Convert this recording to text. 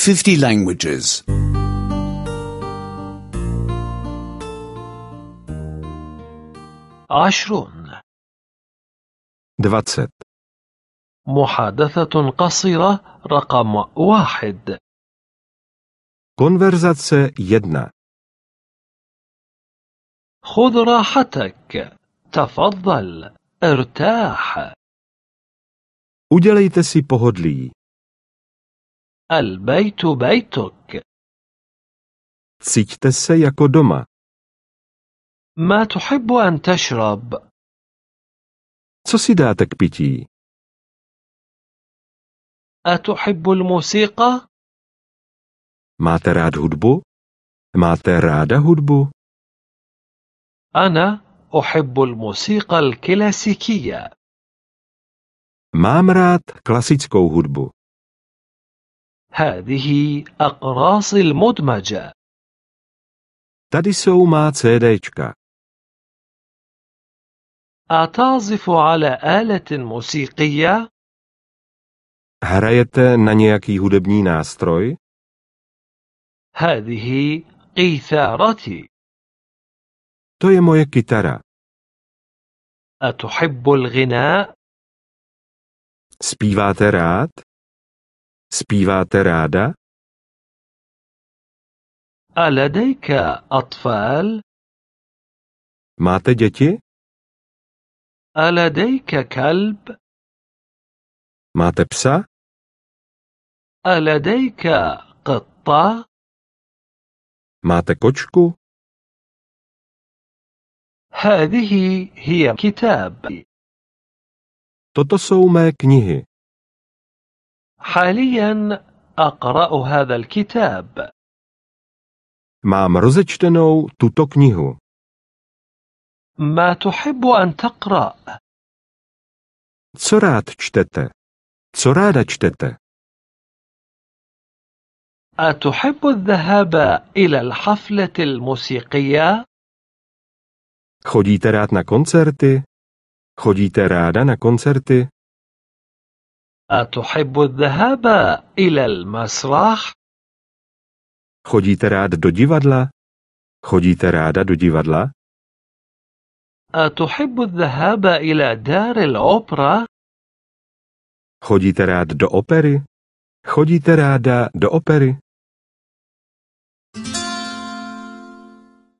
50 languages. 20. 20. محادثة قصيرة رقم 1. Konverzace 1. خذ راحتك. تفضل. ارتاح. Udělejte si pohodlí. البيت بيتك. Cíťte se jako doma. ما تحب أن تشرب؟ Co si dáte k pití? أتحب الموسيقى؟ Máte rád hudbu? Máte ráda hudbu? أنا أحب الموسيقى الكلاسيكية. Mám rád klasickou hudbu. هذه أقراصي المدمجة. Tady jsou má CDčka. أتعزف على آلة موسيقية؟ Hrajete na nějaký hudební nástroj? هذه قيثارتي. To je moje kytara. أتحب الغناء؟ Zpíváte rád? Zpíváte ráda? ألديك أطفال؟ Máte děti? ألديك كلب؟ Máte psa? ألديك قطة؟ Máte kočku? هذه هي كتاب. Toto jsou mé knihy. حاليا أقرأ هذا الكتاب. Mám rozečtenou tuto knihu. ما تحب أن تقرأ؟ Co rád čtete? Co ráda čtete? أتحب الذهاب إلى الحفلة الموسيقية؟ Chodíte rád na koncerty? Chodíte ráda na koncerty? أتحب الذهاب إلى المسرح؟ Chodíte rád do divadla? Chodíte ráda do divadla? أتحب الذهاب إلى دار الأوبرا؟ Chodíte rád do opery? Chodíte ráda do opery?